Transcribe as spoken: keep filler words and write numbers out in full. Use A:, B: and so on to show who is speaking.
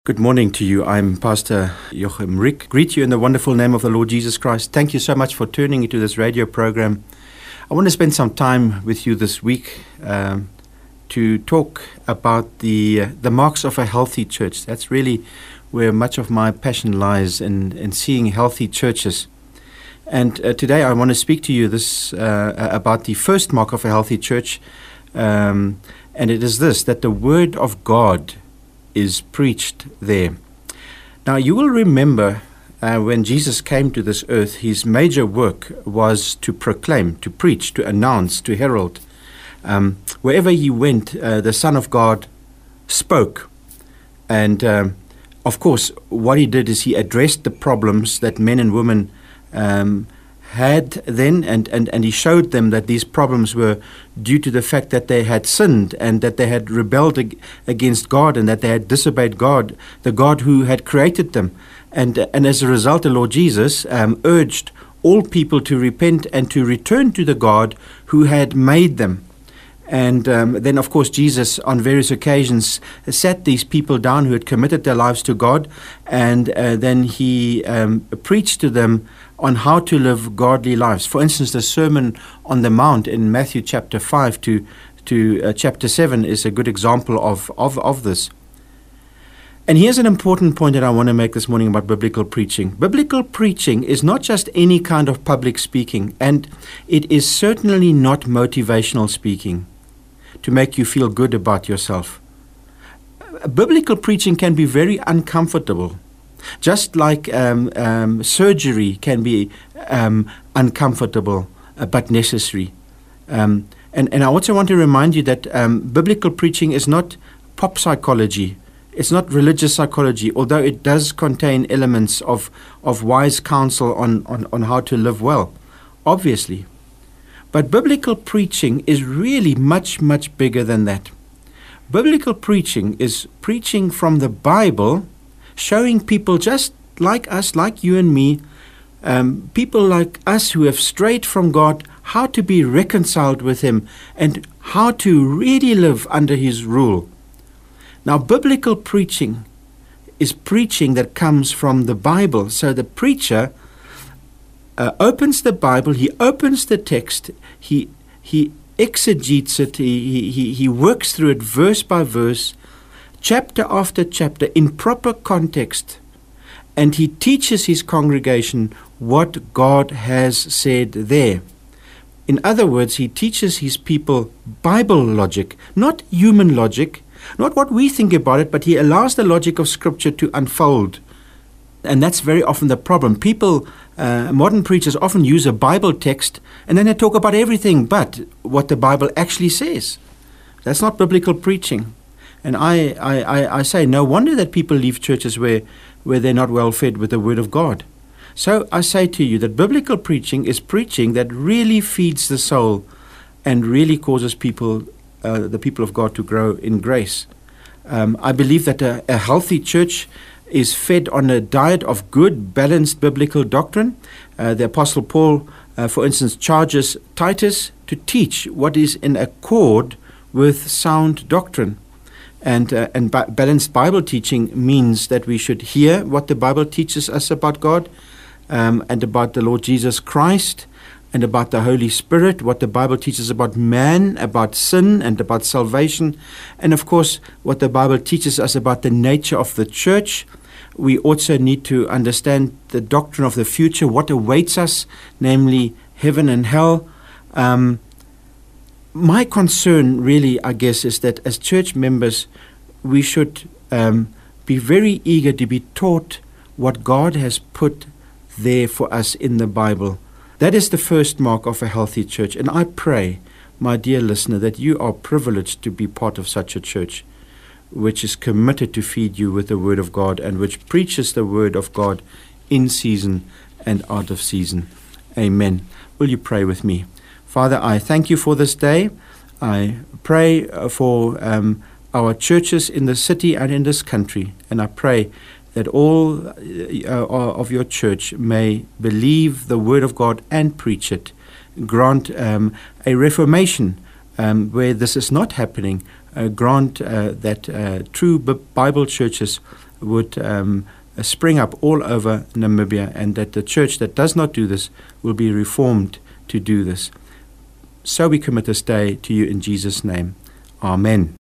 A: Good morning to you. I'm Pastor Joachim Rick. Greet you in the wonderful name of the Lord Jesus Christ. Thank you so much for tuning into this radio program. I want to spend some time with you this week um, to talk about the uh, the marks of a healthy church. That's really where much of my passion lies, in, in seeing healthy churches. And uh, today I want to speak to you this uh, about the first mark of a healthy church, um, and it is this, that the Word of God is preached there. Now, you will remember uh, when Jesus came to this earth, his major work was to proclaim, to preach, to announce, to herald. Um, wherever he went, uh, the Son of God spoke. And, um, of course, what he did is he addressed the problems that men and women um, had then, and, and, and he showed them that these problems were due to the fact that they had sinned and that they had rebelled ag- against God and that they had disobeyed God, the God who had created them. And, and as a result, the Lord Jesus um, urged all people to repent and to return to the God who had made them. And um, then, of course, Jesus on various occasions sat these people down who had committed their lives to God, and uh, then he um, preached to them on how to live godly lives. For instance, the Sermon on the Mount in Matthew chapter five to to uh, chapter seven is a good example of, of, of this. And here's an important point that I want to make this morning about biblical preaching. Biblical preaching is not just any kind of public speaking, and it is certainly not motivational speaking to make you feel good about yourself. Biblical preaching can be very uncomfortable. Just like um, um, surgery can be um, uncomfortable uh, but necessary. Um, and, and I also want to remind you that um, biblical preaching is not pop psychology. It's not religious psychology, although it does contain elements of, of wise counsel on, on, on how to live well, obviously. But biblical preaching is really much, much bigger than that. Biblical preaching is preaching from the Bible, showing people just like us, like you and me, um, people like us who have strayed from God, how to be reconciled with Him and how to really live under His rule. Now, biblical preaching is preaching that comes from the Bible. So the preacher uh, opens the Bible, he opens the text, he he exegetes it, he, he, he works through it verse by verse, chapter after chapter, in proper context, and he teaches his congregation what God has said there. In other words, he teaches his people Bible logic, not human logic, not what we think about it, but he allows the logic of Scripture to unfold. And that's very often the problem. People, uh, modern preachers often use a Bible text, and then they talk about everything but what the Bible actually says. That's not biblical preaching. And I, I, I say, no wonder that people leave churches where, where they're not well fed with the Word of God. So I say to you that biblical preaching is preaching that really feeds the soul and really causes people, uh, the people of God, to grow in grace. Um, I believe that a, a healthy church is fed on a diet of good, balanced biblical doctrine. Uh, the Apostle Paul, uh, for instance, charges Titus to teach what is in accord with sound doctrine. And uh, and ba- balanced Bible teaching means that we should hear what the Bible teaches us about God um, and about the Lord Jesus Christ and about the Holy Spirit, what the Bible teaches about man, about sin and about salvation, and of course what the Bible teaches us about the nature of the church. We also need to understand the doctrine of the future, what awaits us, namely heaven and hell. Um, My concern really, I guess, is that as church members, we should um, be very eager to be taught what God has put there for us in the Bible. That is the first mark of a healthy church. And I pray, my dear listener, that you are privileged to be part of such a church, which is committed to feed you with the Word of God and which preaches the Word of God in season and out of season. Amen. Will you pray with me? Father, I thank you for this day. I pray for um, our churches in the city and in this country. And I pray that all uh, of your church may believe the Word of God and preach it. Grant um, a reformation um, where this is not happening. Uh, grant uh, that uh, true B- Bible churches would um, spring up all over Namibia, and that the church that does not do this will be reformed to do this. So we commit this day to you in Jesus' name. Amen.